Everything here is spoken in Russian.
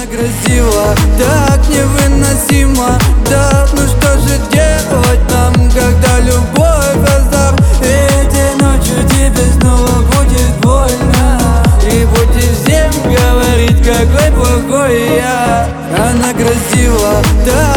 грозила, так невыносимо. Да, ну что же делать нам, когда любовь раздав? Этой ночью тебе снова будет больно, и будешь всем говорить, какой плохой я. Она грозила, так